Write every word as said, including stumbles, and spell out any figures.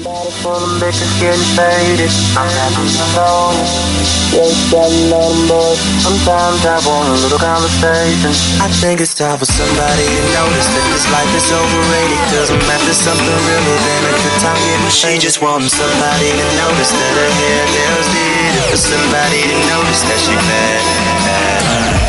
Body full of bitches getting faded. I'm having some lonely. Just getting on them boys. Sometimes I want a little conversation. I think it's time for somebody to notice that this life is overrated. Cause I'm after something realer than a good time getting She just wants somebody to notice that her hair nails did it. For somebody to notice that she bad.